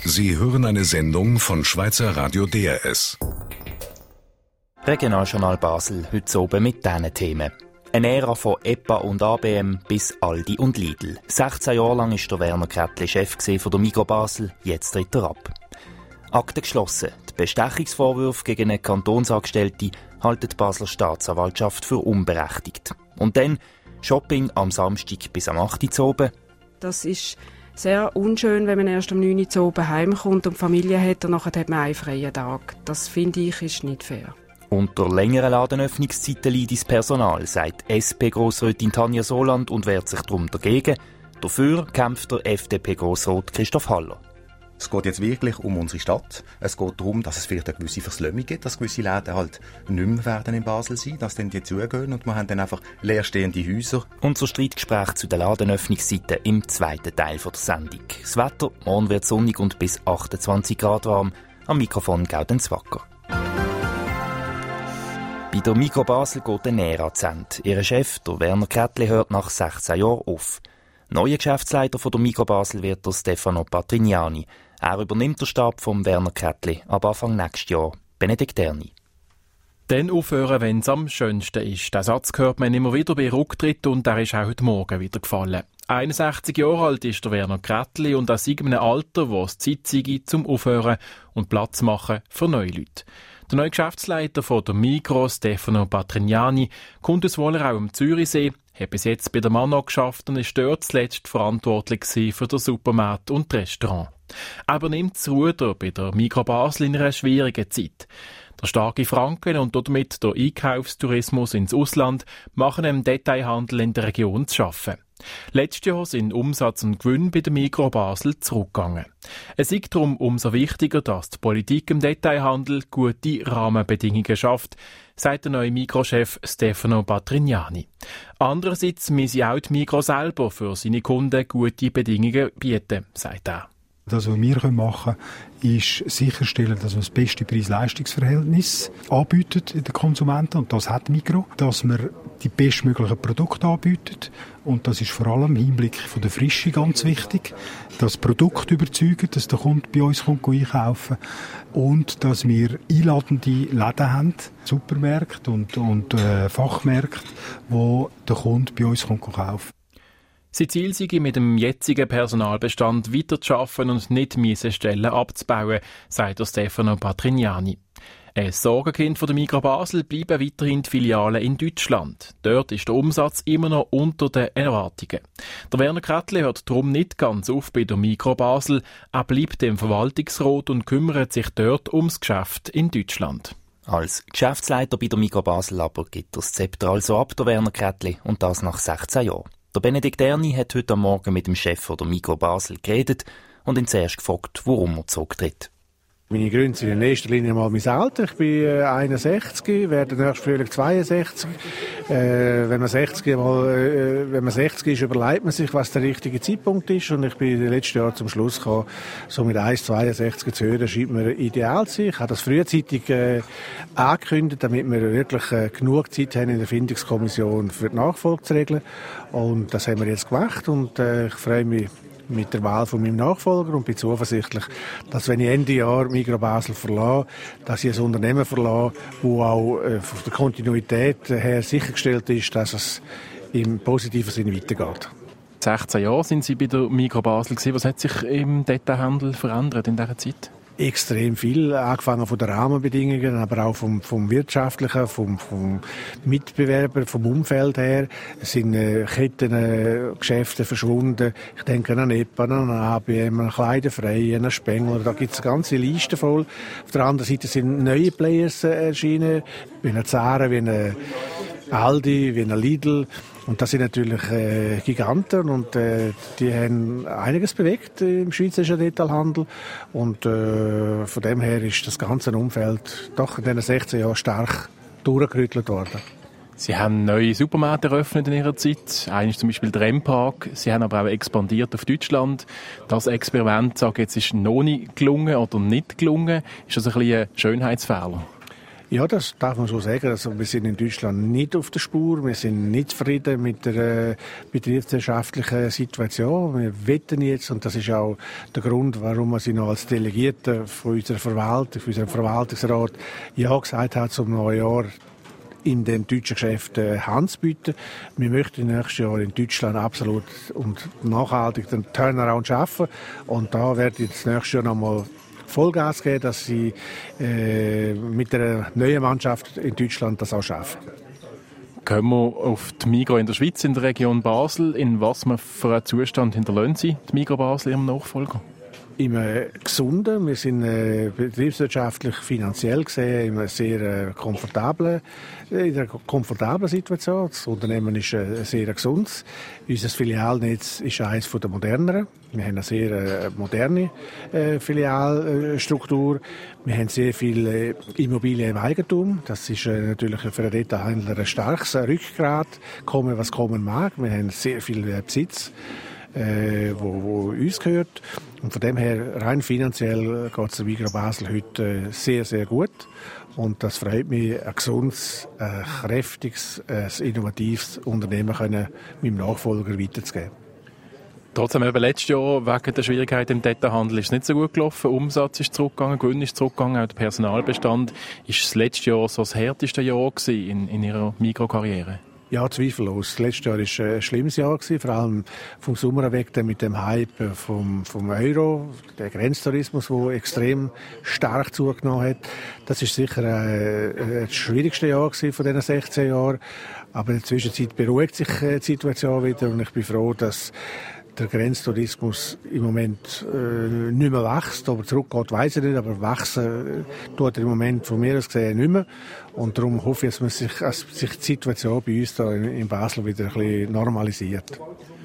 Sie hören eine Sendung von Schweizer Radio DRS. Regionaljournal Basel, heute oben mit diesen Themen. Eine Ära von EPA und ABM bis Aldi und Lidl. 16 Jahre lang war der Werner Krätli Chef von der Migros Basel, jetzt tritt er ab. Akte geschlossen. Die Bestechungsvorwürfe gegen eine Kantonsangestellte halten die Basler Staatsanwaltschaft für unberechtigt. Und dann Shopping am Samstag bis am 8. Uhr oben. Das ist sehr unschön, wenn man erst am 9. Uhr oben heimkommt und Familie hat und nachher hat man einen freien Tag. Das finde ich ist nicht fair. Unter längeren Ladenöffnungszeiten leidet das Personal, sagt SP-Grossrätin Tanja Soland und wehrt sich darum dagegen. Dafür kämpft der FDP-Grossrat Christoph Haller. Es geht jetzt wirklich um unsere Stadt. Es geht darum, dass es vielleicht eine gewisse Verslömmung gibt, dass gewisse Läden halt nicht mehr werden in Basel sein, dass dann die zugehen und wir haben dann einfach leerstehende Häuser. Unser Streitgespräch zu den Ladenöffnungszeiten im zweiten Teil der Sendung. Das Wetter, morgen wird sonnig und bis 28 Grad warm. Am Mikrofon Gaudenz Wacker. Bei der Migros Basel geht eine Ära zu Ende. Ihr Chef, der Werner Krätli, hört nach 16 Jahren auf. Neuer Geschäftsleiter von der Migros Basel wird der Stefano Patrignani. Er übernimmt den Stab von Werner Krätli ab Anfang nächstes Jahr. Benedikt Erni. Dann aufhören, wenn es am schönsten ist. Den Satz hört man immer wieder bei Rücktritt und der ist auch heute Morgen wieder gefallen. 61 Jahre alt ist der Werner Krätli und aus einem Alter, wo es Zeit sei, zum Aufhören und Platz machen für neue Leute. Der neue Geschäftsleiter von der Migros, Stefano Patrignani, kommt aus Wohler auch am Zürichsee, hat bis jetzt bei der Manno geschafft und ist dort zuletzt verantwortlich für den Supermarkt und das Restaurant. Er übernimmt das Ruder bei der Migros Basel in einer schwierigen Zeit. Der starke Franken und damit der Einkaufstourismus ins Ausland machen dem Detailhandel in der Region zu schaffen. Letztes Jahr sind Umsatz und Gewinn bei der Migros Basel zurückgegangen. Es ist darum umso wichtiger, dass die Politik im Detailhandel gute Rahmenbedingungen schafft, sagt der neue Migros-Chef Stefano Patrignani. Andererseits müsse auch die Migros selber für seine Kunden gute Bedingungen bieten, sagt er. Das, was wir machen können, ist sicherstellen, dass wir das beste Preis-Leistungs-Verhältnis anbieten in den Konsumenten. Und das hat Migros. Dass wir die bestmöglichen Produkte anbieten. Und das ist vor allem im Hinblick von der Frische ganz wichtig. Das Produkt überzeugen, dass der Kunde bei uns einkaufen kann. Und dass wir einladende Läden haben, Supermärkte und Fachmärkte, wo der Kunde bei uns kaufen kann. Sein Ziel sei, mit dem jetzigen Personalbestand weiterzuarbeiten und nicht Stellen abzubauen, sagt der Stefano Patrignani. Ein Sorgenkind von der Migros Basel bleiben weiterhin die Filialen in Deutschland. Dort ist der Umsatz immer noch unter den Erwartungen. Der Werner Krätli hört darum nicht ganz auf bei der Migros Basel. Er bleibt im Verwaltungsrat und kümmert sich dort ums Geschäft in Deutschland. Als Geschäftsleiter bei der Migros Basel aber gibt das Zepter also ab, der Werner Krätli, und das nach 16 Jahren. Der Benedikt Erni hat heute am Morgen mit dem Chef der Migros Basel geredet und ihn zuerst gefragt, warum er zurücktritt. Meine Gründe sind in erster Linie mal mein Alter. Ich bin 61, werde nächstes Frühling 62. Wenn man 60 ist, überlegt man sich, was der richtige Zeitpunkt ist. Und ich bin letztes Jahr zum Schluss gekommen, so mit 1,62 zu hören, scheint mir ideal zu sein. Ich habe das frühzeitig angekündigt, damit wir wirklich genug Zeit haben in der Findungskommission für die Nachfolge zu regeln. Und das haben wir jetzt gemacht und ich freue mich mit der Wahl von meinem Nachfolger und bin zuversichtlich, dass wenn ich Ende Jahr Migros Basel verlasse, dass ich ein Unternehmen verlasse, das auch von der Kontinuität her sichergestellt ist, dass es im positiven Sinne weitergeht. 16 Jahre sind Sie bei der Migros Basel gewesen. Was hat sich im Detailhandel verändert in dieser Zeit? Extrem viel, angefangen von den Rahmenbedingungen, aber auch vom Wirtschaftlichen, vom Mitbewerber, vom Umfeld her. Es sind Kettengeschäfte verschwunden. Ich denke an EPA, an ABM, an Kleiderfrei, an Spengler. Da gibt es eine ganze Liste voll. Auf der anderen Seite sind neue Players erschienen, wie eine Zara, wie eine Aldi, wie eine Lidl. Und das sind natürlich Giganten und die haben einiges bewegt im schweizerischen Detailhandel. Und von dem her ist das ganze Umfeld doch in diesen 16 Jahren stark durchgerüttelt worden. Sie haben neue Supermärkte eröffnet in Ihrer Zeit. Einer ist zum Beispiel der M-Park. Sie haben aber auch expandiert auf Deutschland. Das Experiment, sage ich jetzt, ist noch nicht gelungen oder nicht gelungen. Ist das ein bisschen ein Schönheitsfehler? Ja, das darf man so sagen. Also wir sind in Deutschland nicht auf der Spur. Wir sind nicht zufrieden mit der betriebswirtschaftlichen Situation. Wir wetten jetzt, und das ist auch der Grund, warum wir sie noch als Delegierte von unserer Verwaltung, von unserem Verwaltungsrat ja gesagt haben zum neuen Jahr, in dem deutschen Geschäft Hand zu bieten. Wir möchten nächstes Jahr in Deutschland absolut und nachhaltig den Turnaround schaffen. Und da wird jetzt nächstes Jahr nochmal Vollgas geben, dass sie mit der neuen Mannschaft in Deutschland das auch schaffen. Kommen wir auf die Migros in der Schweiz, in der Region Basel. In was für einen Zustand hinterlassen Sie die Migros Basel ihrem Nachfolger? Im Gesunden. Wir sind betriebswirtschaftlich, finanziell gesehen in einer sehr komfortablen Situation. Das Unternehmen ist sehr gesund. Unser Filialnetz ist eines der moderneren. Wir haben eine sehr moderne Filialstruktur. Wir haben sehr viel Immobilien im Eigentum. Das ist natürlich für einen Detailhändler ein starkes Rückgrat. Kommen, was kommen mag. Wir haben sehr viel Besitz, wo uns gehört. Und von dem her, rein finanziell, geht es der Migros Basel heute sehr, sehr gut. Und das freut mich, ein gesundes, ein kräftiges, ein innovatives Unternehmen können meinem Nachfolger weiterzugeben. Trotzdem, eben letztes Jahr wegen der Schwierigkeiten im Detailhandel ist es nicht so gut gelaufen. Umsatz ist zurückgegangen, Gewinn ist zurückgegangen, auch der Personalbestand. Ist das letzte Jahr so das härteste Jahr gewesen in Ihrer Migros-Karriere? Ja, zweifellos. Das letzte Jahr war ein schlimmes Jahr, vor allem vom Sommer weg mit dem Hype vom Euro, der Grenztourismus, der extrem stark zugenommen hat. Das ist sicher das schwierigste Jahr von diesen 16 Jahren. Aber in der Zwischenzeit beruhigt sich die Situation wieder und ich bin froh, dass der Grenztourismus im Moment nicht mehr wächst, ob er zurückgeht, weiss ich nicht, aber wachsen tut er im Moment von mir aus gesehen nicht mehr. Und darum hoffe ich, dass sich die Situation bei uns da in Basel wieder ein bisschen normalisiert.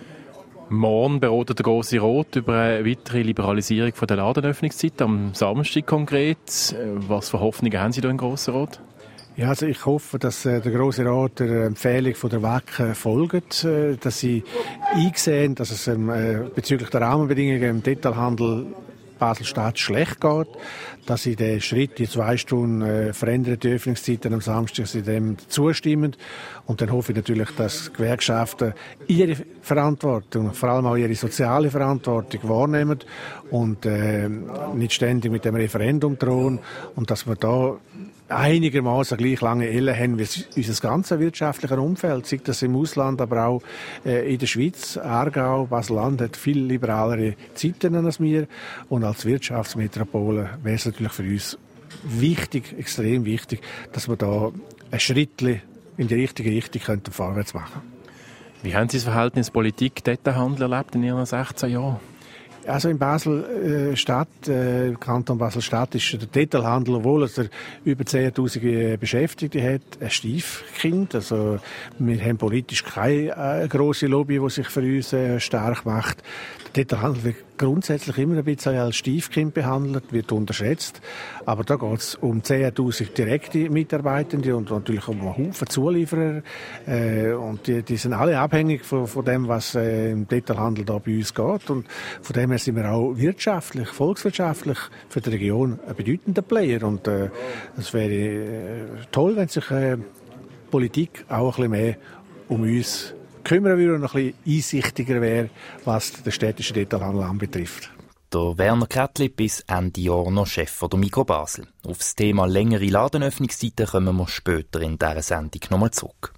Morgen beratet der Grosse Rat über eine weitere Liberalisierung der Ladenöffnungszeit, am Samstag konkret. Was für Hoffnungen haben Sie da im Grossen Rat? Ja, also ich hoffe, dass der Grosse Rat der Empfehlung von der WEC folgt, dass sie einsehen, dass es bezüglich der Rahmenbedingungen im Detailhandel Basel-Stadt schlecht geht, dass sie den Schritt, die 2 Stunden veränderte Öffnungszeiten am Samstag, sie dem zustimmen. Und dann hoffe ich natürlich, dass Gewerkschaften ihre Verantwortung, vor allem auch ihre soziale Verantwortung wahrnehmen und nicht ständig mit dem Referendum drohen und dass wir da einigermaßen gleich lange Ellen haben wie unser ganzes wirtschaftliches Umfeld, sei das im Ausland, aber auch in der Schweiz. Aargau, Basel-Land hat viel liberalere Zeiten als wir und als Wirtschaftsmetropole wäre es natürlich für uns wichtig, extrem wichtig, dass wir da ein Schrittchen in die richtige Richtung vorwärts machen könnten. Wie haben Sie das Verhältnis Politik-Detailhandel erlebt in Ihren 16 Jahren? Also in Basel-Stadt, Kanton Basel-Stadt, ist der Detailhandel, obwohl er über 10'000 Beschäftigte hat, ein Stiefkind. Also wir haben politisch keine grosse Lobby, die sich für uns stark macht. Der Detailhandel wird grundsätzlich immer ein bisschen als Stiefkind behandelt, wird unterschätzt. Aber da geht es um 10'000 direkte Mitarbeitende und natürlich um einen Haufen Zulieferer. Und die sind alle abhängig von dem, was im Detailhandel da bei uns geht. Und von dem her sind wir auch wirtschaftlich, volkswirtschaftlich für die Region ein bedeutender Player. Und es wäre toll, wenn sich Politik auch ein bisschen mehr um uns kümmern würde und ein bisschen einsichtiger wäre, was den städtischen Detailhandel anbetrifft. Der Werner Krätli bis Ende Jahr noch Chef der Migros Basel. Auf das Thema längere Ladenöffnungszeiten kommen wir später in dieser Sendung nochmal zurück.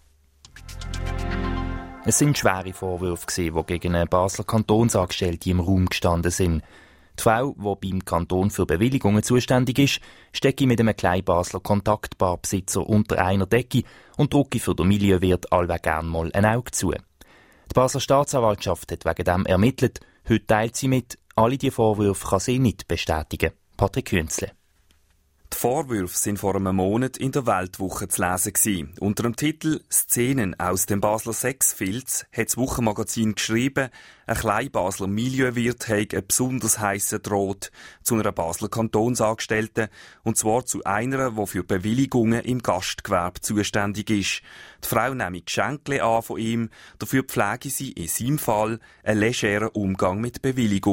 Es sind schwere Vorwürfe, die gegen eine Basler Kantonsangestellte im Raum gestanden sind. Die Frau, die beim Kanton für Bewilligungen zuständig ist, stecke mit einem kleinen Basler Kontaktbarbesitzer unter einer Decke und drücke für den Milieuwirt allweg gern mal ein Auge zu. Die Basler Staatsanwaltschaft hat wegen dem ermittelt. Heute teilt sie mit, alle diese Vorwürfe kann sie nicht bestätigen. Patrick Künzle. Die Vorwürfe sind vor einem Monat in der Weltwoche zu lesen gewesen. Unter dem Titel «Szenen aus dem Basler Sexfilz» hat das Wochenmagazin geschrieben, ein kleiner Basler Milieuwirt hat einen besonders heissen Draht zu einer Basler Kantonsangestellten, und zwar zu einer, die für Bewilligungen im Gastgewerbe zuständig ist. Die Frau nehme Geschenke an von ihm, dafür pflege sie in seinem Fall einen legeren Umgang mit Bewilligungen.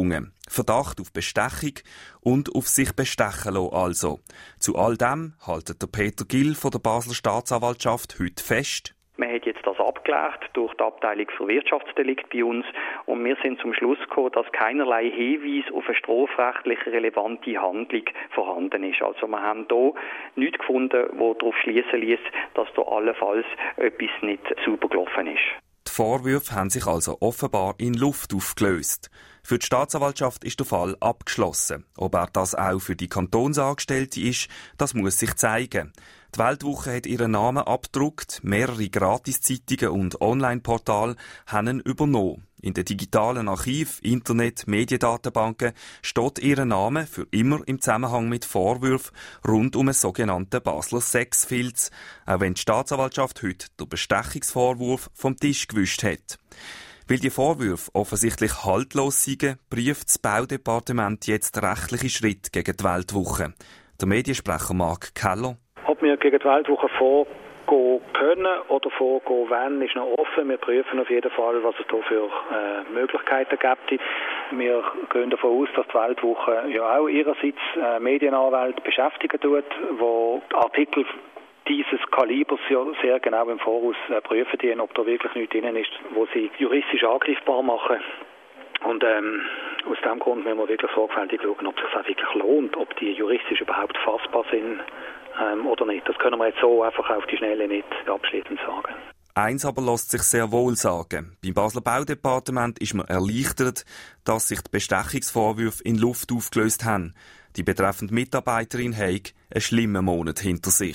Verdacht auf Bestechung und auf sich bestechen lassen also. Zu all dem haltet der Peter Gill von der Basler Staatsanwaltschaft heute fest. Man hat jetzt das abgeklärt durch die Abteilung für Wirtschaftsdelikt bei uns und wir sind zum Schluss gekommen, dass keinerlei Hinweis auf eine strafrechtlich relevante Handlung vorhanden ist. Also wir haben hier nichts gefunden, das darauf schliessen ließ, dass da allenfalls etwas nicht sauber gelaufen ist. Die Vorwürfe haben sich also offenbar in Luft aufgelöst. Für die Staatsanwaltschaft ist der Fall abgeschlossen. Ob er das auch für die Kantonsangestellte ist, das muss sich zeigen. Die Weltwoche hat ihren Namen abgedruckt, mehrere Gratiszeitungen und Online-Portale haben ihn übernommen. In den digitalen Archiv, Internet, Mediendatenbanken steht ihr Name für immer im Zusammenhang mit Vorwürfen rund um einen sogenannten Basler Sexfilz, auch wenn die Staatsanwaltschaft heute den Bestechungsvorwurf vom Tisch gewischt hat. Weil die Vorwürfe offensichtlich haltlos sind, prüft das Baudepartement jetzt rechtliche Schritte gegen die Weltwoche. Der Mediensprecher Mark Keller. Ob wir gegen die Weltwoche vorgehen können oder vorgehen wollen, ist noch offen. Wir prüfen auf jeden Fall, was es da für Möglichkeiten gibt. Wir gehen davon aus, dass die Weltwoche ja auch ihrerseits Medienanwälte beschäftigen tut, wo Artikel dieses Kalibers sehr genau im Voraus prüfen, ob da wirklich nichts drin ist, wo sie juristisch angreifbar machen. Und aus diesem Grund müssen wir wirklich sorgfältig schauen, ob es sich auch wirklich lohnt, ob die juristisch überhaupt fassbar sind oder nicht. Das können wir jetzt so einfach auf die Schnelle nicht abschließend sagen. Eins aber lässt sich sehr wohl sagen. Beim Basler Baudepartement ist man erleichtert, dass sich die Bestechungsvorwürfe in Luft aufgelöst haben. Die betreffende Mitarbeiterin hat einen schlimmen Monat hinter sich.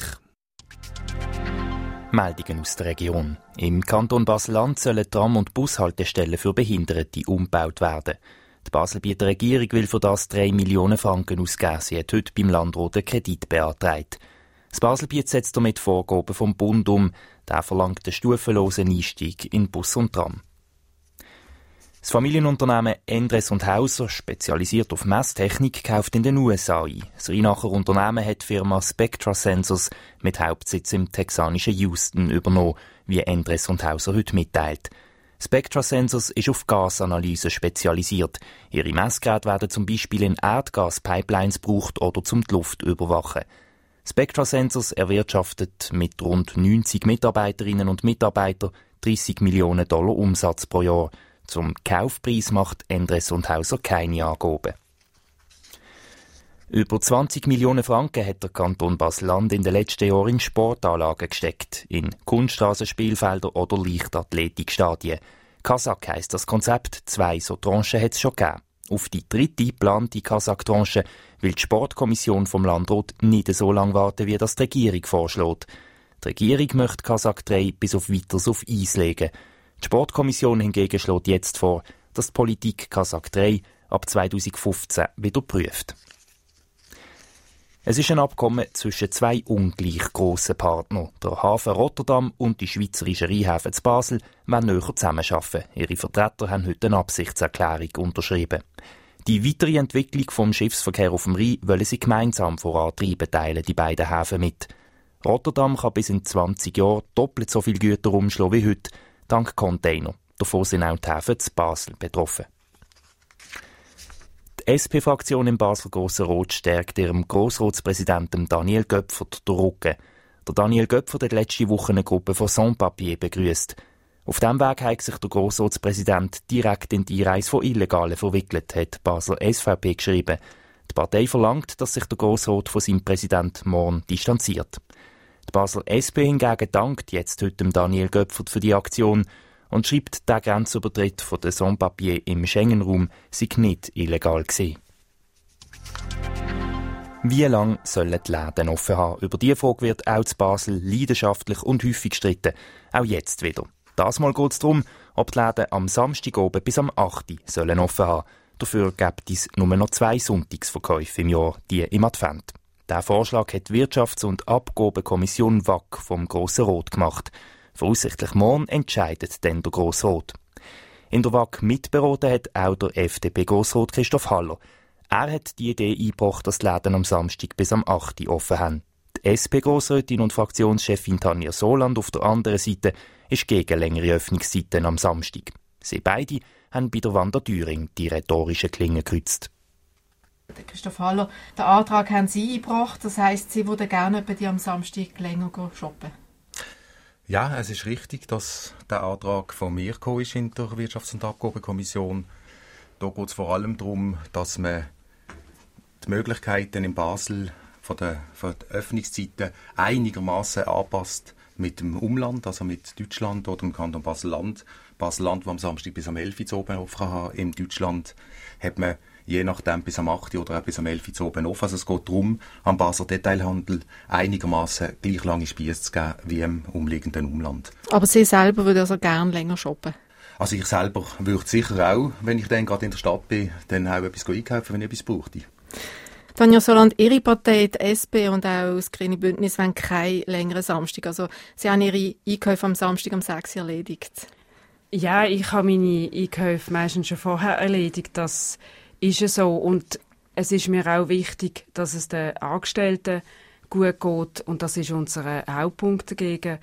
Meldungen aus der Region. Im Kanton Basel-Land sollen Tram- und Bushaltestellen für Behinderte umgebaut werden. Die Baselbieter Regierung will für das 3 Millionen Franken ausgeben. Sie hat heute beim Landrat einen Kredit beantragt. Das Baselbiet setzt damit Vorgaben vom Bund um. Der verlangt einen stufenlosen Einstieg in Bus und Tram. Das Familienunternehmen Endres & Hauser, spezialisiert auf Messtechnik, kauft in den USA ein. Das Rheinacher Unternehmen hat die Firma Spectra Sensors mit Hauptsitz im texanischen Houston übernommen, wie Endres & Hauser heute mitteilt. Spectra Sensors ist auf Gasanalyse spezialisiert. Ihre Messgeräte werden zum Beispiel in Erdgaspipelines gebraucht oder zum die Luft überwachen. Spectra Sensors erwirtschaftet mit rund 90 Mitarbeiterinnen und Mitarbeitern $30 Millionen Umsatz pro Jahr. Zum Kaufpreis macht Endres & Hauser keine Angaben. Über 20 Millionen Franken hat der Kanton Basel-Land in den letzten Jahren in Sportanlagen gesteckt, in Kunststraßenspielfelder oder Leichtathletikstadien. Kazak heisst das Konzept, 2 so Tranchen hat es schon gegeben. Auf die 3. geplante Kazak-Tranche will die Sportkommission vom Landrat nicht so lange warten, wie das die Regierung vorschlägt. Die Regierung möchte Kazak 3 bis auf Weiteres auf Eis legen. Die Sportkommission hingegen schlägt jetzt vor, dass die Politik Kazak 3 ab 2015 wieder prüft. Es ist ein Abkommen zwischen 2 ungleich grossen Partnern. Der Hafen Rotterdam und die schweizerischen Rheinhäfen zu Basel wollen näher zusammenarbeiten. Ihre Vertreter haben heute eine Absichtserklärung unterschrieben. Die weitere Entwicklung vom Schiffsverkehr auf dem Rhein wollen sie gemeinsam vorantreiben, teilen die beiden Häfen mit. Rotterdam kann bis in 20 Jahren doppelt so viele Güter umschlagen wie heute, dank Container. Davon sind auch die Häfen zu Basel betroffen. Die SP-Fraktion im Basler Grossen Rot stärkt ihrem Grossratspräsidenten Daniel Göpfert den Rücken. Der Daniel Göpfert hat letzte Woche eine Gruppe von Sans-Papiers begrüßt. Auf diesem Weg hat sich der Grossratspräsident direkt in die Einreise von Illegalen verwickelt, hat die Basler SVP geschrieben. Die Partei verlangt, dass sich der Grossrat von seinem Präsident morgen distanziert. Die Basler SP hingegen dankt jetzt heute dem Daniel Göpfert für die Aktion und schreibt, der Grenzübertritt von den Sans-Papiers im Schengen-Raum sei nicht illegal gewesen. Wie lange sollen die Läden offen haben? Über diese Frage wird auch in Basel leidenschaftlich und häufig gestritten. Auch jetzt wieder. Das Mal geht es darum, ob die Läden am Samstag oben bis am 8. sollen offen haben. Dafür gibt es nur noch 2 Sonntagsverkäufe im Jahr, die im Advent. Diesen Vorschlag hat die Wirtschafts- und Abgabenkommission WAC vom Grossen Rot gemacht. Voraussichtlich morgen entscheidet dann der Grosse Rot. In der WAC mitberaten hat auch der FDP-Grossrat Christoph Haller. Er hat die Idee eingebracht, dass die Läden am Samstag bis am 8. offen haben. Die SP-Grossrätin und Fraktionschefin Tanja Soland auf der anderen Seite ist gegen längere Öffnungszeiten am Samstag. Sie beide haben bei der Wanda Thüring die rhetorischen Klingen gekreuzt. Christoph Haller, den Antrag haben Sie eingebracht, das heisst, Sie würden gerne die am Samstag länger shoppen? Ja, es ist richtig, dass der Antrag von mir gekommen ist in der Wirtschafts- und Abgabenkommission. Da geht es vor allem darum, dass man die Möglichkeiten in Basel von den Öffnungszeiten einigermaßen anpasst mit dem Umland, also mit Deutschland oder dem Kanton Basel-Land. Basel-Land, wo am Samstag bis am 11 Uhr zu oben offen haben. In Deutschland hat man je nachdem bis am 8 Uhr oder auch bis am 11 Uhr zu oben offen. Also es geht darum, am Basler Detailhandel einigermaßen gleich lange Spiesse zu geben wie im umliegenden Umland. Aber Sie selber würden also gerne länger shoppen? Also ich selber würde sicher auch, wenn ich dann gerade in der Stadt bin, dann auch etwas einkaufen, wenn ich etwas brauchte. Tanja Soland, Ihre Partei, die SP und auch das Grüne Bündnis wollen keinen längeren Samstag. Also Sie haben Ihre Einkäufe am Samstag um 6 Uhr erledigt. Ja, ich habe meine Einkäufe meistens schon vorher erledigt. Das ist es so. Und es ist mir auch wichtig, dass es den Angestellten gut geht. Und das ist unser Hauptpunkt dagegen.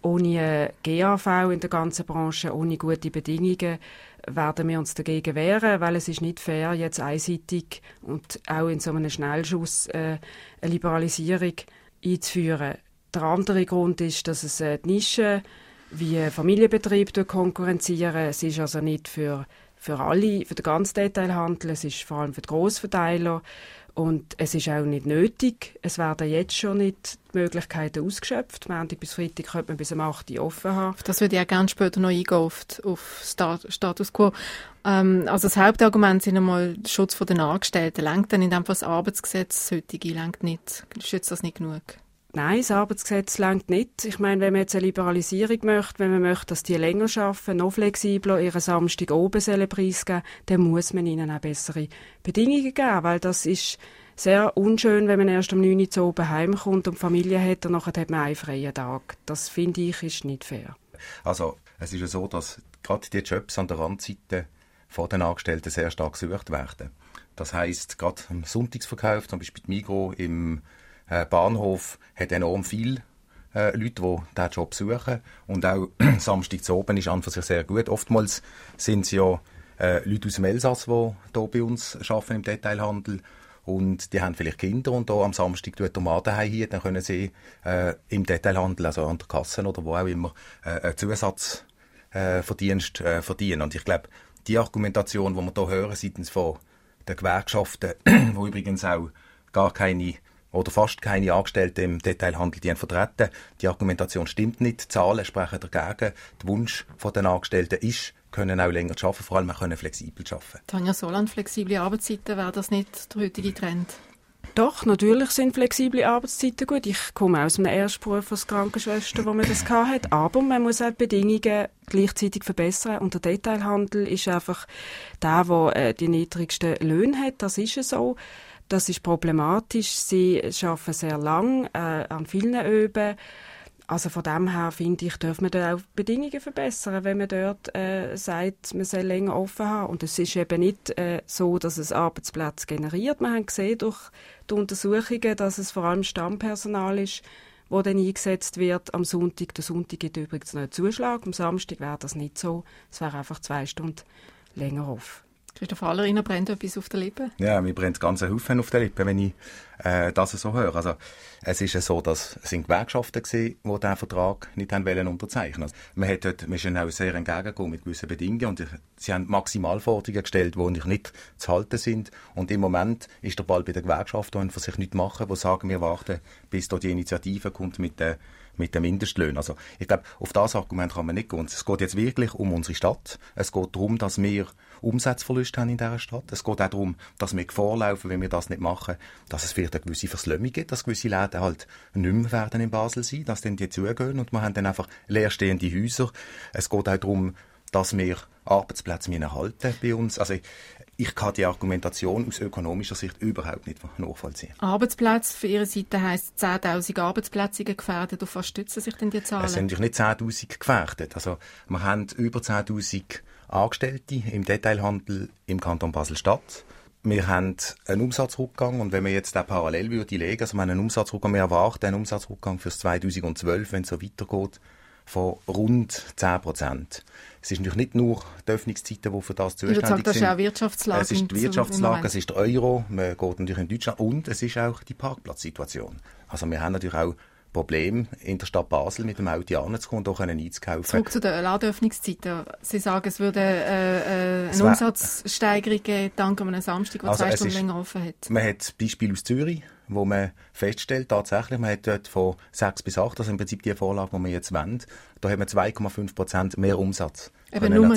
Ohne GAV in der ganzen Branche, ohne gute Bedingungen, werden wir uns dagegen wehren, weil es ist nicht fair, jetzt einseitig und auch in so einem Schnellschuss eine Liberalisierung einzuführen. Der andere Grund ist, dass es die Nische wie Familienbetriebe konkurrenzieren. Es ist also nicht für alle, für den ganzen Detailhandel, es ist vor allem für die Grossverteiler. Und es ist auch nicht nötig. Es werden jetzt schon nicht die Möglichkeiten ausgeschöpft. Montag bis Freitag könnte man bis um 8 Uhr offen haben. Das würde ich auch gerne später noch eingehen auf Status Quo. Also das Hauptargument sind einmal der Schutz der Angestellten. Lenkt dann in dem Fall das Arbeitsgesetz, das heutige lenkt nicht? Schützt das nicht genug? Nein, das Arbeitsgesetz lenkt nicht. Ich meine, wenn man jetzt eine Liberalisierung möchte, wenn man möchte, dass die länger arbeiten, noch flexibler ihren Samstag oben preisgeben, dann muss man ihnen auch bessere Bedingungen geben, weil das ist sehr unschön, wenn man erst um 9 Uhr zu oben heimkommt und Familie hat und nachher hat man einen freien Tag. Das, finde ich, ist nicht fair. Also, es ist ja so, dass gerade die Jobs an der Randseite von den Angestellten sehr stark gesucht werden. Das heisst, gerade im Sonntagsverkauf, zum Beispiel die Migros im Bahnhof, hat enorm viele Leute, die diesen Job suchen. Und auch Samstag zu oben ist an für sich sehr gut. Oftmals sind es ja Leute aus dem Elsass, die hier bei uns arbeiten im Detailhandel. Und die haben vielleicht Kinder und hier am Samstag Tomaten hier, dann können sie im Detailhandel, also an der Kasse oder wo auch immer, einen Zusatzverdienst verdienen. Und ich glaube, die Argumentation, die wir hier hören seitens von den Gewerkschaften, wo übrigens auch gar keine oder fast keine Angestellten im Detailhandel die vertreten. Die Argumentation stimmt nicht, die Zahlen sprechen dagegen. Der Wunsch der Angestellten ist, können auch länger arbeiten, vor allem können flexibel arbeiten. Tanja Soland, flexible Arbeitszeiten, wäre das nicht der heutige Trend? Doch, natürlich sind flexible Arbeitszeiten gut. Ich komme aus einem Erstberuf als Krankenschwester, wo man das hatte. Aber man muss auch die Bedingungen gleichzeitig verbessern. Und der Detailhandel ist einfach der, der die niedrigsten Löhne hat. Das ist so. Das ist problematisch. Sie arbeiten sehr lang an vielen Öben. Also von dem her, finde ich, darf man da auch Bedingungen verbessern, wenn man dort sagt, man soll länger offen haben. Und es ist eben nicht so, dass es Arbeitsplätze generiert. Wir haben gesehen durch die Untersuchungen, dass es vor allem Stammpersonal ist, das dann eingesetzt wird am Sonntag. Der Sonntag gibt übrigens noch einen Zuschlag. Am Samstag wäre das nicht so. Es wäre einfach 2 Stunden länger offen. Christoph Haller, Ihnen brennt etwas auf der Lippe? Ja, mir brennt ganz ein Haufen auf der Lippe, wenn ich das so höre. Also, es ist ja so, dass es Gewerkschaften waren, die diesen Vertrag nicht unterzeichnen wollten. Man ist ihnen auch sehr entgegengekommen mit gewissen Bedingungen und sie haben Maximalforderungen gestellt, die nicht zu halten sind. Und im Moment ist der Ball bei den Gewerkschaften, die für sich nichts machen, die sagen, wir warten, bis da die Initiative kommt mit den Mindestlöhnen. Also, ich glaube, auf das Argument kann man nicht gehen. Es geht jetzt wirklich um unsere Stadt. Es geht darum, dass wir Umsatzverluste haben in dieser Stadt. Es geht auch darum, dass wir Gefahr laufen, wenn wir das nicht machen, dass es vielleicht eine gewisse Verslömmung gibt, dass gewisse Läden halt nicht mehr werden in Basel sein, dass dann die zugehen und wir haben dann einfach leerstehende Häuser. Es geht auch darum, dass wir Arbeitsplätze erhalten bei uns. Also ich kann die Argumentation aus ökonomischer Sicht überhaupt nicht nachvollziehen. Arbeitsplätze für Ihre Seite heisst 10'000 Arbeitsplätze gefährdet. Auf was stützen sich denn die Zahlen? Es sind nicht 10'000 gefährdet. Also wir haben über 10'000 Angestellte im Detailhandel im Kanton Basel-Stadt. Wir haben einen Umsatzrückgang und wenn wir jetzt den parallel legen, also wir haben einen Umsatzrückgang, wir erwarten einen Umsatzrückgang für 2012, wenn es so weitergeht, von rund 10%. Es ist natürlich nicht nur die Öffnungszeiten, die für das zuständig sind. Das ist auch Wirtschaftslage. Es ist die Wirtschaftslage, es ist der Euro, man geht natürlich in Deutschland und es ist auch die Parkplatzsituation. Also wir haben natürlich auch Probleme, in der Stadt Basel mit dem Auto anzukommen und auch einzukaufen. Zurück zu den Ladenöffnungszeiten. Sie sagen, es würde eine Umsatzsteigerung geben, dank einem Samstag, der 2 Stunden länger offen hat. Man hat Beispiele aus Zürich, wo man feststellt, tatsächlich, man hat dort von 6 bis 8, also im Prinzip die Vorlage, die wir jetzt wollen, da haben wir 2,5% mehr Umsatz. Eben nur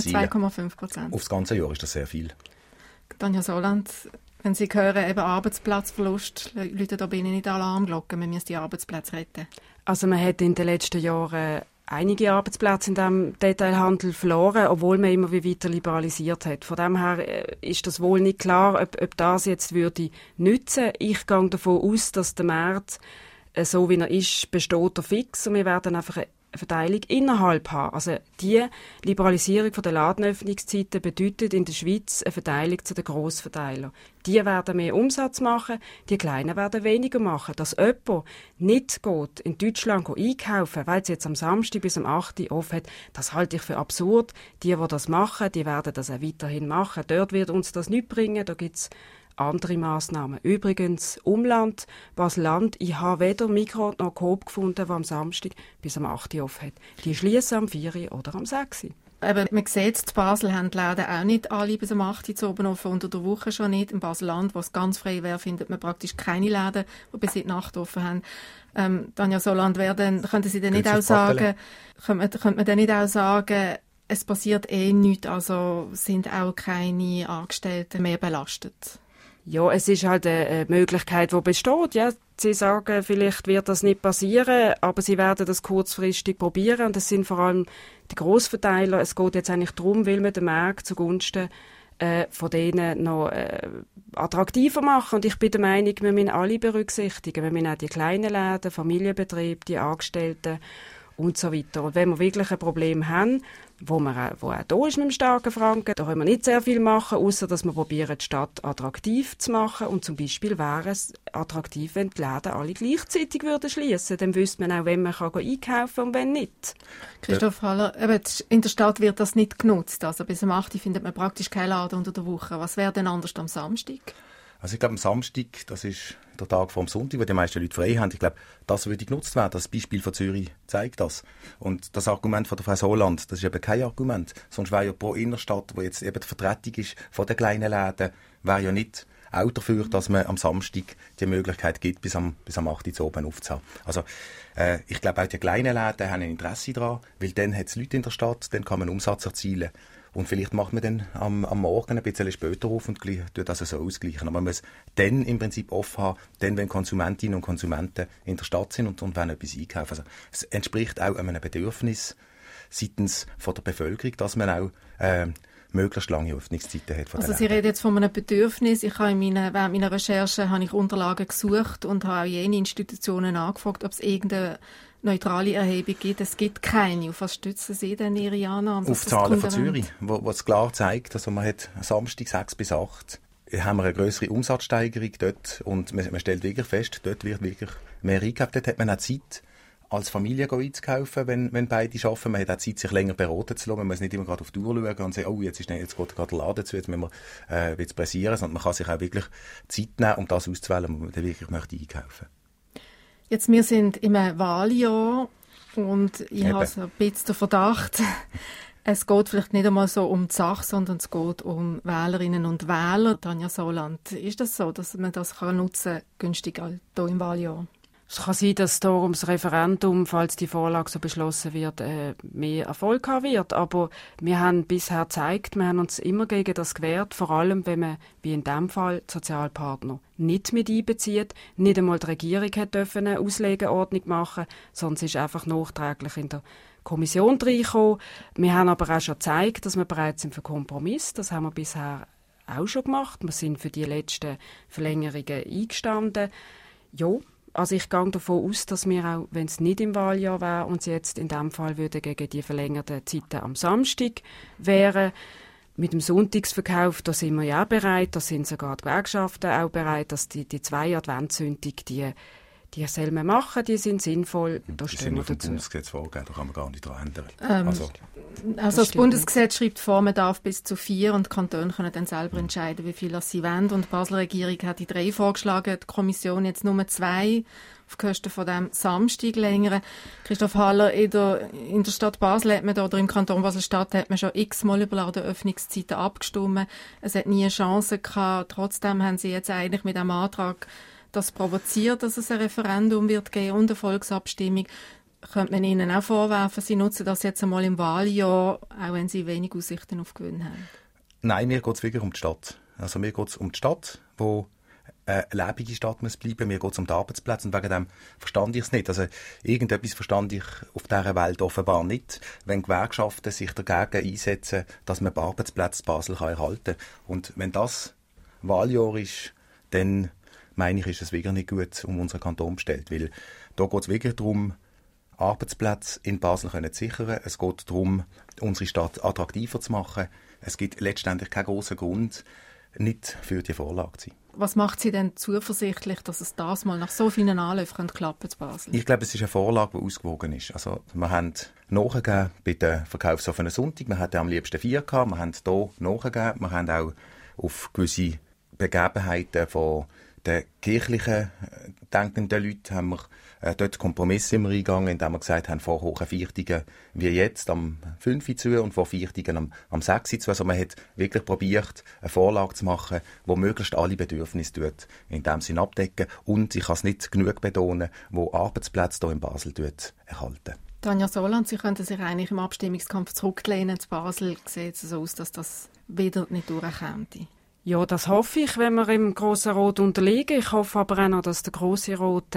2,5%. Aufs ganze Jahr ist das sehr viel. Tanja Soland, wenn Sie hören, eben Arbeitsplatzverlust, läuten da bei Ihnen nicht Alarmglocken, wir müssen die Arbeitsplätze retten. Also man hat in den letzten Jahren einige Arbeitsplätze in diesem Detailhandel verloren, obwohl man immer weiter liberalisiert hat. Von dem her ist das wohl nicht klar, ob das jetzt würde nützen. Ich gehe davon aus, dass der Markt, so wie er ist, besteht er fix und wir werden einfach eine Verteilung innerhalb haben. Also die Liberalisierung der Ladenöffnungszeiten bedeutet in der Schweiz eine Verteilung zu den Grossverteilern. Die werden mehr Umsatz machen, die Kleinen werden weniger machen. Dass jemand nicht geht, in Deutschland einkaufen, weil es jetzt am Samstag bis am 8. Uhr offen hat, das halte ich für absurd. Die das machen, die werden das auch weiterhin machen. Dort wird uns das nicht bringen, da gibt es andere Massnahmen. Übrigens, Umland, Basel-Land, ich habe weder Migros noch Coop gefunden, die am Samstag bis am 8. Uhr offen hat. Die schließen am 4. Uhr oder am 6. Uhr. Aber man sieht, in Basel haben die Läden auch nicht alle bis am 8. Uhr zu oben offen, unter der Woche schon nicht. Im Basel-Land, wo es ganz frei wäre, findet man praktisch keine Läden, die bis in die Nacht offen haben. Tanja Soland, könnten Sie denn nicht auch sagen, könnte man denn nicht auch sagen, es passiert nichts, also sind auch keine Angestellten mehr belastet? Ja, es ist halt eine Möglichkeit, die besteht. Ja, Sie sagen, vielleicht wird das nicht passieren, aber Sie werden das kurzfristig probieren. Und das sind vor allem die Grossverteiler. Es geht jetzt eigentlich darum, will man den Markt zugunsten von denen noch attraktiver machen. Und ich bin der Meinung, wir müssen alle berücksichtigen. Wir müssen auch die kleinen Läden, Familienbetriebe, die Angestellten und so weiter. Und wenn wir wirklich ein Problem haben, wo auch da ist mit dem starken Franken, da können wir nicht sehr viel machen, außer dass wir probieren, die Stadt attraktiv zu machen. Und zum Beispiel wäre es attraktiv, wenn die Läden alle gleichzeitig würden schliessen. Dann wüsste man auch, wenn man einkaufen kann und wenn nicht. Christoph Haller, in der Stadt wird das nicht genutzt. Also bis am 8. findet man praktisch keinen Laden unter der Woche. Was wäre denn anders am Samstag? Also ich glaube, am Samstag, das ist der Tag vor dem Sonntag, wo die meisten Leute frei haben. Ich glaube, das würde genutzt werden. Das Beispiel von Zürich zeigt das. Und das Argument von der Frau Soland, das ist eben kein Argument. Sonst wäre ja pro Innerstadt, wo jetzt eben die Vertretung ist von den kleinen Läden, wäre ja nicht auch dafür, dass man am Samstag die Möglichkeit gibt, bis am 8. Uhr oben aufzuhaben. Also ich glaube, auch die kleinen Läden haben ein Interesse daran, weil dann hat es Leute in der Stadt, dann kann man Umsatz erzielen. Und vielleicht macht man dann am Morgen ein bisschen später auf und tut das so ausgleichen. Aber man muss dann im Prinzip offen haben, dann, wenn Konsumentinnen und Konsumenten in der Stadt sind und wenn etwas einkaufen. Also es entspricht auch einem Bedürfnis seitens von der Bevölkerung, dass man auch möglichst lange Öffnungszeiten hat. Also Sie reden jetzt von einem Bedürfnis. Ich habe während meiner Recherche habe ich Unterlagen gesucht und habe auch jene Institutionen angefragt, ob es irgendeine neutrale Erhebung gibt. Es gibt keine. Auf was stützen Sie denn Ihre Annahmen? Auf Zahlen von Zürich, wo es klar zeigt, also man hat Samstag 6 bis 8 haben wir eine grössere Umsatzsteigerung dort und man stellt wirklich fest, dort wird wirklich mehr eingekauft. Dort hat man auch Zeit, als Familie einzukaufen, wenn beide arbeiten. Man hat auch Zeit, sich länger beraten zu lassen. Man muss nicht immer gerade auf die Uhr schauen und sagen, oh, jetzt geht gerade der Laden zu, jetzt müssen wir jetzt pressieren. Sondern man kann sich auch wirklich Zeit nehmen, um das auszuwählen, was man dann wirklich möchte einkaufen. Jetzt, wir sind im Wahljahr und ich habe so ein bisschen den Verdacht, es geht vielleicht nicht einmal so um die Sache, sondern es geht um Wählerinnen und Wähler. Tanja Soland, ist das so, dass man das nutzen kann, günstig hier im Wahljahr? Es kann sein, dass hier ums Referendum, falls die Vorlage so beschlossen wird, mehr Erfolg haben wird. Aber wir haben bisher gezeigt, wir haben uns immer gegen das gewehrt, vor allem wenn man, wie in diesem Fall, die Sozialpartner nicht mit einbezieht, nicht einmal die Regierung dürfen eine Auslegeordnung machen, sondern es ist einfach nachträglich in der Kommission reingekommen. Wir haben aber auch schon gezeigt, dass wir bereit sind für Kompromiss. Das haben wir bisher auch schon gemacht. Wir sind für die letzten Verlängerungen eingestanden. Ja, also ich gehe davon aus, dass wir auch, wenn es nicht im Wahljahr wäre und es jetzt in diesem Fall würde gegen die verlängerten Zeiten am Samstag wären, mit dem Sonntagsverkauf, da sind wir ja auch bereit, da sind sogar die Gewerkschaften auch bereit, dass die 2 Adventssündig, die soll man machen, die sind sinnvoll, da stehen wir dazu. Das Bundesgesetz vorgegeben, da kann man gar nicht daran ändern. Also das Bundesgesetz schreibt vor, man darf bis zu 4 und die Kantone können dann selber entscheiden, wie viel sie wollen. Und die Basler Regierung hat die 3 vorgeschlagen, die Kommission jetzt nur 2 auf Kosten von dem Samstag längere. Christoph Haller, in der Stadt Basel hat man da, oder im Kanton Basel-Stadt hat man schon x-mal über Ladenöffnungszeiten abgestimmt. Es hat nie eine Chance gehabt. Trotzdem haben sie jetzt eigentlich mit dem Antrag das provoziert, dass es ein Referendum wird geben und eine Volksabstimmung. Könnte man ihnen auch vorwerfen, sie nutzen das jetzt einmal im Wahljahr, auch wenn sie wenig Aussichten auf Gewinn haben? Nein, mir geht es wirklich um die Stadt. Also mir geht es um die Stadt, wo eine lebende Stadt muss bleiben. Mir geht es um die Arbeitsplätze und wegen dem verstand ich es nicht. Also irgendetwas verstand ich auf dieser Welt offenbar nicht, wenn Gewerkschaften sich dagegen einsetzen, dass man die Arbeitsplätze in Basel erhalten kann. Und wenn das Wahljahr ist, dann meine ich, ist es wirklich nicht gut um unseren Kanton bestellt, weil da geht es wirklich darum, Arbeitsplätze in Basel zu sichern. Es geht darum, unsere Stadt attraktiver zu machen. Es gibt letztendlich keinen grossen Grund, nicht für die Vorlage zu sein. Was macht Sie denn zuversichtlich, dass es das mal nach so vielen Anläufen klappen in Basel? Ich glaube, es ist eine Vorlage, die ausgewogen ist. Also, wir haben nachgegeben bei den verkaufsoffenen Sonntag. Wir hatten am liebsten 4 gehabt. Wir haben hier nachgegeben. Wir haben auch auf gewisse Begebenheiten von den kirchlichen denkenden Leuten haben wir dort Kompromisse eingegangen, indem wir gesagt haben, vor hohen Viertigen wie jetzt am 5 zu und vor Viertigen am 6 zu. Also man hat wirklich probiert, eine Vorlage zu machen, die möglichst alle Bedürfnisse tut, in dem Sinn abdecken und, ich kann es nicht genug betonen, wo Arbeitsplätze hier in Basel erhalten. Tanja Soland, Sie könnten sich eigentlich im Abstimmungskampf zurücklehnen. In Basel sieht es so aus, dass das wieder nicht durchkommt. Ja, das hoffe ich, wenn wir im Grossen Rot unterliegen. Ich hoffe aber auch noch, dass der Grosse Rot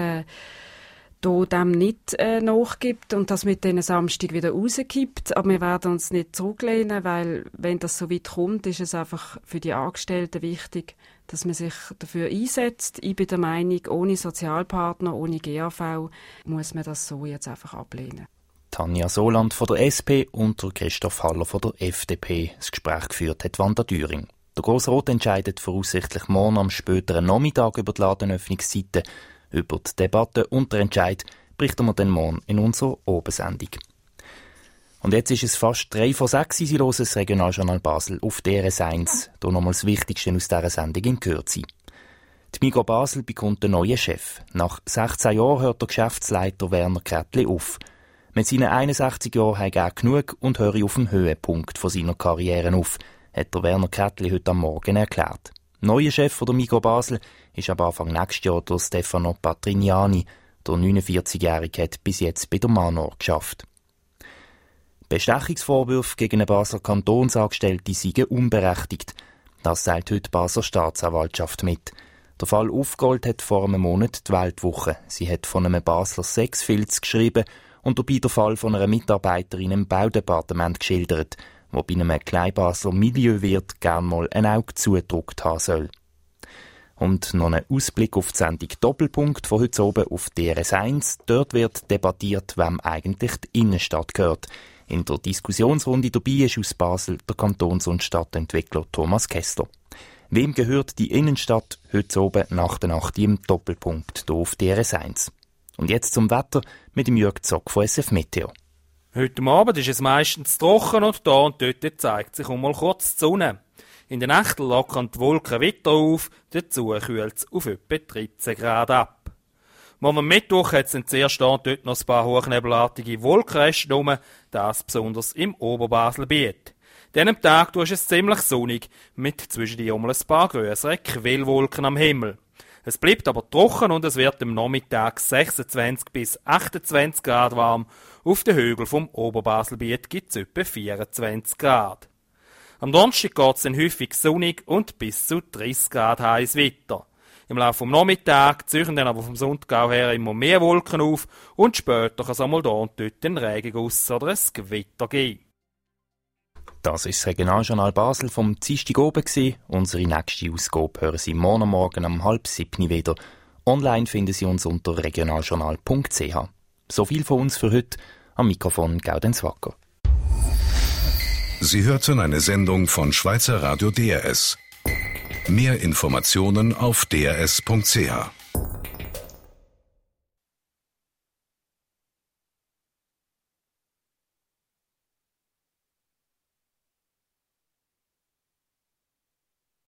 dem nicht nachgibt und das mit diesen Samstag wieder rauskippt. Aber wir werden uns nicht zurücklehnen, weil, wenn das so weit kommt, ist es einfach für die Angestellten wichtig, dass man sich dafür einsetzt. Ich bin der Meinung, ohne Sozialpartner, ohne GAV, muss man das so jetzt einfach ablehnen. Tanja Soland von der SP und Christoph Haller von der FDP das Gespräch geführt hat Wanda Düring. Der Grosse Rat entscheidet voraussichtlich morgen am späteren Nachmittag über die Ladenöffnungszeiten. Über die Debatte und den Entscheid berichten wir dann morgen in unserer Obersendung. Und jetzt ist es fast 5:03. Sie hören das Regionaljournal Basel auf DRS1. Hier nochmal das Wichtigste aus dieser Sendung in Kürze. Die Migros Basel bekommt einen neuen Chef. Nach 16 Jahren hört der Geschäftsleiter Werner Krätli auf. Mit seinen 61 Jahren hat er genug und höre auf dem Höhepunkt von seiner Karriere auf, hat der Werner Krätli heute am Morgen erklärt. Neuer Chef der Migros Basel ist ab Anfang nächstes Jahr der Stefano Patrignani. Der 49-Jährige hat bis jetzt bei der Manor geschafft. Bestechungsvorwürfe gegen eine Basler Kantonsangestellte seien unberechtigt. Das sagt heute die Basler Staatsanwaltschaft mit. Der Fall aufgeholt hat vor einem Monat die Weltwoche. Sie hat von einem Basler Sexfilz geschrieben und dabei den Fall von einer Mitarbeiterin im Baudepartement geschildert, wo bei einem Kleinbasler Milieuwirt gern mal ein Auge zugedruckt haben soll. Und noch ein Ausblick auf die Sendung Doppelpunkt von heute oben auf DRS1. Dort wird debattiert, wem eigentlich die Innenstadt gehört. In der Diskussionsrunde dabei ist aus Basel der Kantons- und Stadtentwickler Thomas Kessler. Wem gehört die Innenstadt heute oben nach der Nacht im Doppelpunkt hier auf DRS1? Und jetzt zum Wetter mit dem Jörg Zock von SF Meteo. Heute Abend ist es meistens trocken und da und dort zeigt sich mal kurz die Sonne. In der Nacht lockern die Wolken weiter auf, dazu kühlt es auf etwa 13 Grad ab. Morgen am Mittwoch hat es zuerst dort noch ein paar hochnebelartige Wolkenreste rum, das besonders im Oberbaselbiet. Dann am Tag ist es ziemlich sonnig, mit zwischendurch ein paar grössere Quellwolken am Himmel. Es bleibt aber trocken und es wird am Nachmittag 26 bis 28 Grad warm. Auf den Hügeln vom Oberbaselbiet gibt es etwa 24 Grad. Am Donnerstag geht es dann häufig sonnig und bis zu 30 Grad heiß weiter. Im Laufe des Nachmittags ziehen dann aber vom Sonntag her immer mehr Wolken auf und später kann es einmal da und dort einen Regenguss oder ein Gewitter geben. Das ist das Regionaljournal Basel vom Dienstag oben gewesen. Unsere nächste Ausgabe hören Sie morgen Morgen um 6:30 wieder. Online finden Sie uns unter regionaljournal.ch. So viel von uns für heute. Am Mikrofon Gaudenz Wacker. Sie hörten eine Sendung von Schweizer Radio DRS. Mehr Informationen auf drs.ch.